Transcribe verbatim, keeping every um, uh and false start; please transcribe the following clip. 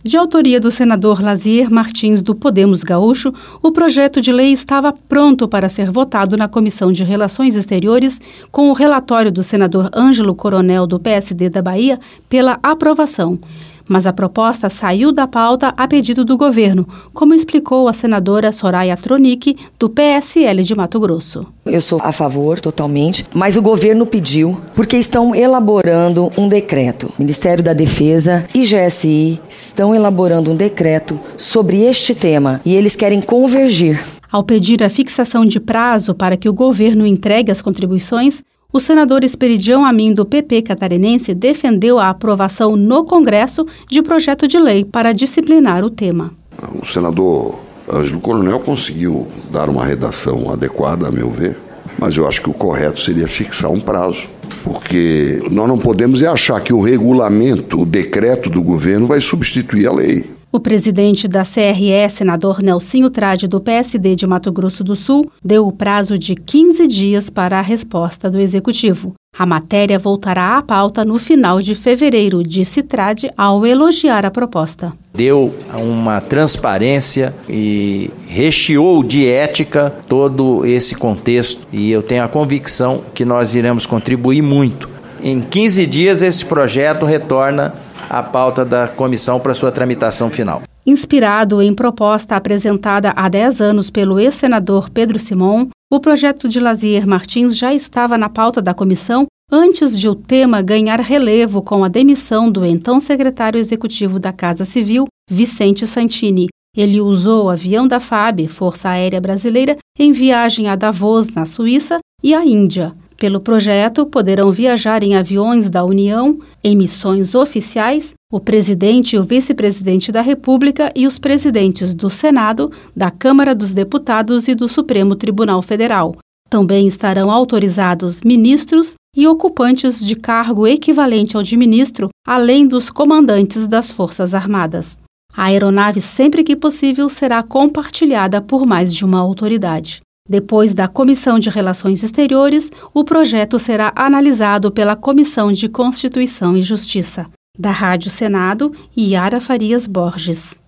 De autoria do senador Lazier Martins, do Podemos Gaúcho, o projeto de lei estava pronto para ser votado na Comissão de Relações Exteriores, com o relatório do senador Ângelo Coronel, do P S D da Bahia, pela aprovação. Mas a proposta saiu da pauta a pedido do governo, como explicou a senadora Soraya Tronic, do P S L de Mato Grosso. Eu sou a favor totalmente, mas o governo pediu porque estão elaborando um decreto. O Ministério da Defesa e G S I estão elaborando um decreto sobre este tema e eles querem convergir. Ao pedir a fixação de prazo para que o governo entregue as contribuições, o senador Esperidião Amin, do P P catarinense, defendeu a aprovação no Congresso de projeto de lei para disciplinar o tema. O senador Ângelo Coronel conseguiu dar uma redação adequada, a meu ver, mas eu acho que o correto seria fixar um prazo, porque nós não podemos é achar que o regulamento, o decreto do governo vai substituir a lei. O presidente da C R E, senador Nelsinho Trade, do P S D de Mato Grosso do Sul, deu o prazo de quinze dias para a resposta do Executivo. A matéria voltará à pauta no final de fevereiro, disse Trade ao elogiar a proposta. Deu uma transparência e recheou de ética todo esse contexto e eu tenho a convicção que nós iremos contribuir muito. Em quinze dias esse projeto retorna à pauta da comissão para sua tramitação final. Inspirado em proposta apresentada há dez anos pelo ex-senador Pedro Simon, o projeto de Lazier Martins já estava na pauta da comissão antes de o tema ganhar relevo com a demissão do então secretário executivo da Casa Civil, Vicente Santini. Ele usou o avião da F A B, Força Aérea Brasileira, em viagem a Davos, na Suíça, e à Índia. Pelo projeto, poderão viajar em aviões da União, em missões oficiais, o presidente e o vice-presidente da República e os presidentes do Senado, da Câmara dos Deputados e do Supremo Tribunal Federal. Também estarão autorizados ministros e ocupantes de cargo equivalente ao de ministro, além dos comandantes das Forças Armadas. A aeronave, sempre que possível, será compartilhada por mais de uma autoridade. Depois da Comissão de Relações Exteriores, o projeto será analisado pela Comissão de Constituição e Justiça. Da Rádio Senado, Yara Farias Borges.